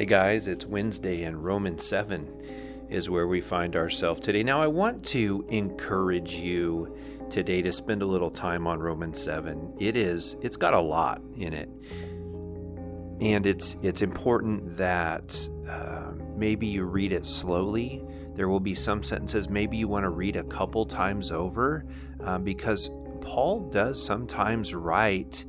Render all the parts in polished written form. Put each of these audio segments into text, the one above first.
Hey guys, it's Wednesday and Romans 7 is where we find ourselves today. Now I want to encourage you today to spend a little time on Romans 7. It's got a lot in it. And it's important that maybe you read it slowly. There will be some sentences maybe you want to read a couple times over because Paul does sometimes write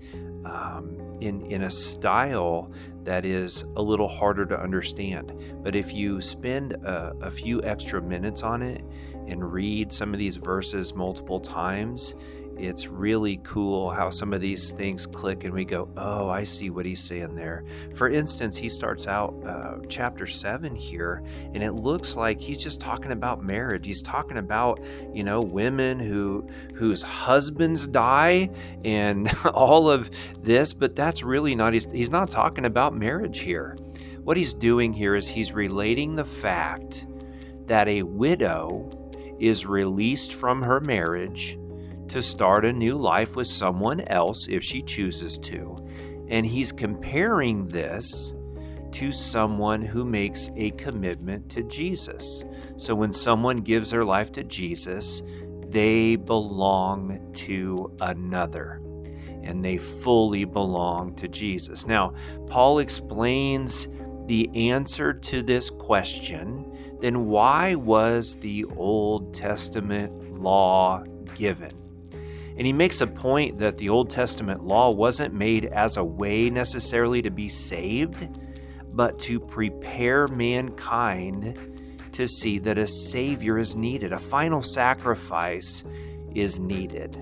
in a style that is a little harder to understand. But if you spend a few extra minutes on it and read some of these verses multiple times, it's really cool how some of these things click and we go, oh, I see what he's saying there. For instance, he starts out chapter 7 here, and it looks like he's just talking about marriage. He's talking about, women whose husbands die and all of this, but that's really not, he's not talking about marriage here. What he's doing here is he's relating the fact that a widow is released from her marriage to start a new life with someone else if she chooses to. And he's comparing this to someone who makes a commitment to Jesus. So when someone gives their life to Jesus, they belong to another, and they fully belong to Jesus. Now, Paul explains the answer to this question. Then why was the Old Testament law given? And he makes a point that the Old Testament law wasn't made as a way necessarily to be saved, but to prepare mankind to see that a Savior is needed, a final sacrifice is needed.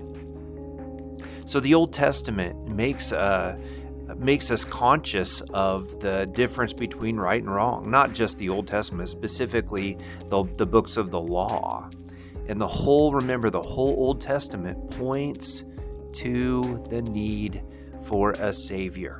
So the Old Testament makes us conscious of the difference between right and wrong, not just the Old Testament, specifically the books of the law. And the whole Old Testament points to the need for a Savior.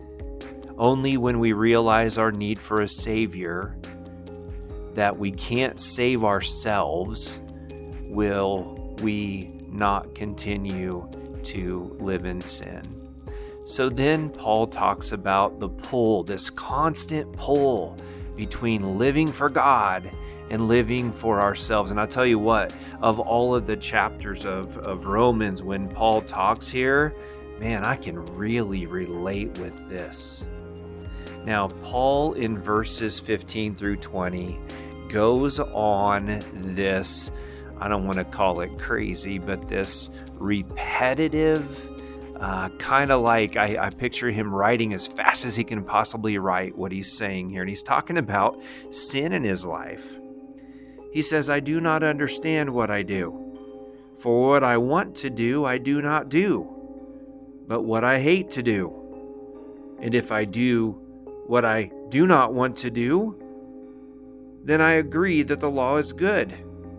Only when we realize our need for a Savior, that we can't save ourselves, will we not continue to live in sin. So then Paul talks about the pull, this constant pull between living for God and living for ourselves. And I'll tell you what, of all of the chapters of Romans, when Paul talks here, man, I can really relate with this. Now, Paul in verses 15 through 20 goes on this, I don't want to call it crazy, but this repetitive, kind of like I picture him writing as fast as he can possibly write what he's saying here. And he's talking about sin in his life. He says, I do not understand what I do. For what I want to do, I do not do, but what I hate to do. And if I do what I do not want to do, then I agree that the law is good.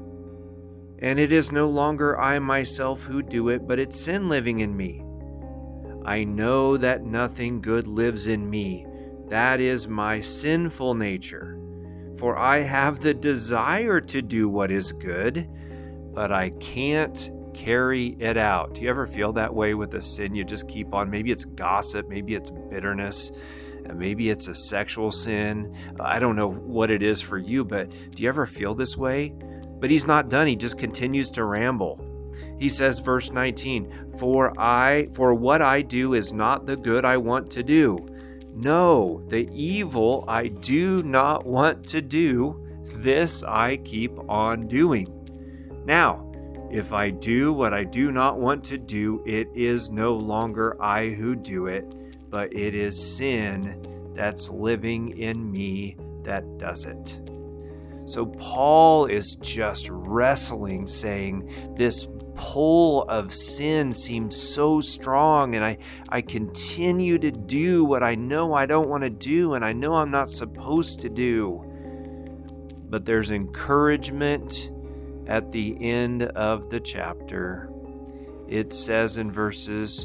And it is no longer I myself who do it, but it's sin living in me. I know that nothing good lives in me. That is my sinful nature. For I have the desire to do what is good, but I can't carry it out. Do you ever feel that way with a sin you just keep on? Maybe it's gossip, maybe it's bitterness, maybe it's a sexual sin. I don't know what it is for you, but do you ever feel this way? But he's not done. He just continues to ramble. He says, verse 19, For what I do is not the good I want to do. No, the evil I do not want to do, this I keep on doing. Now, if I do what I do not want to do, it is no longer I who do it, but it is sin that's living in me that does it. So Paul is just wrestling, saying this pull of sin seems so strong, and I continue to do what I know I don't want to do, and I know I'm not supposed to do. But there's encouragement at the end of the chapter. It says in verses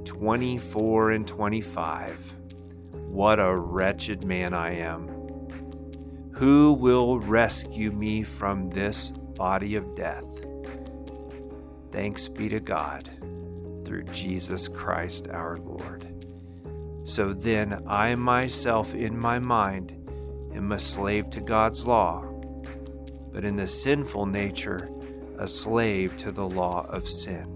24 and 25, What a wretched man I am! Who will rescue me from this body of death? Thanks be to God through Jesus Christ our Lord. So then I myself in my mind am a slave to God's law, but in the sinful nature, a slave to the law of sin.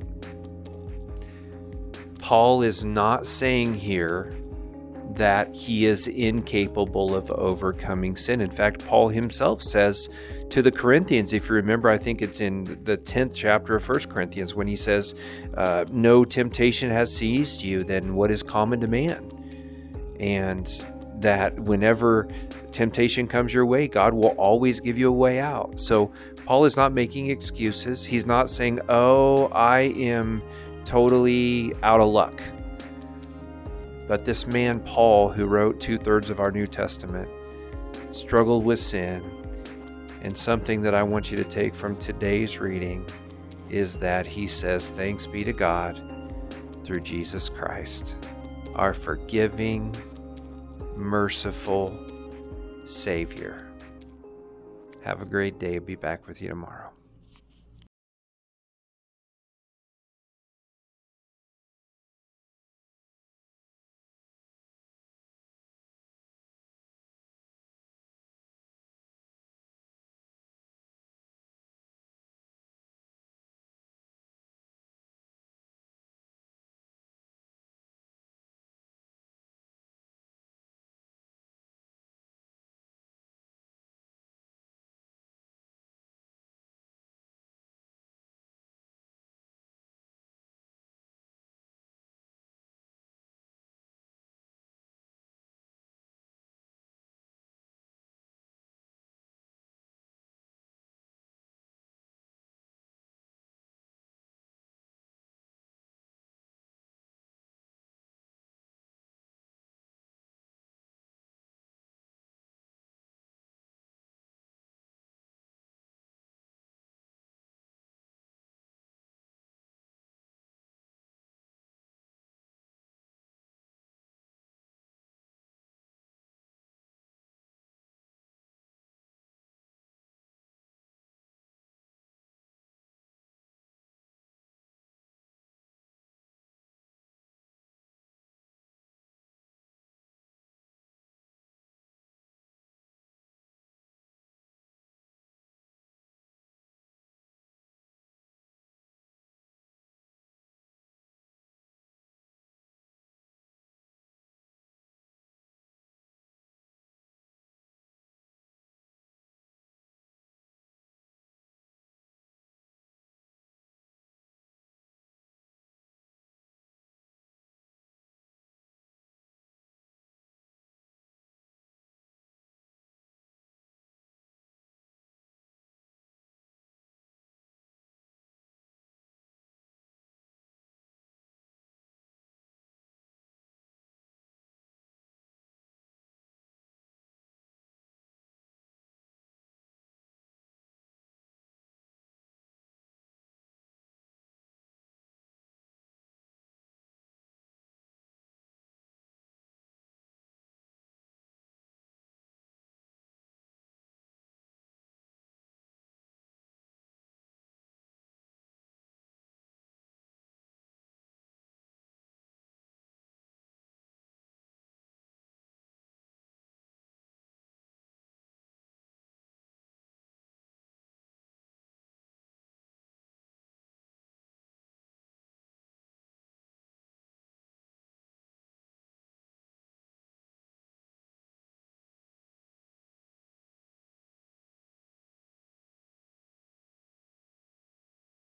Paul is not saying here that he is incapable of overcoming sin. In fact, Paul himself says to the Corinthians, if you remember, I think it's in the 10th chapter of 1 Corinthians, when he says, no temptation has seized you than what is common to man. And that whenever temptation comes your way, God will always give you a way out. So Paul is not making excuses. He's not saying, oh, I am totally out of luck. But this man, Paul, who wrote 2/3 of our New Testament, struggled with sin. And something that I want you to take from today's reading is that he says, thanks be to God through Jesus Christ, our forgiving, merciful Savior. Have a great day. I'll be back with you tomorrow.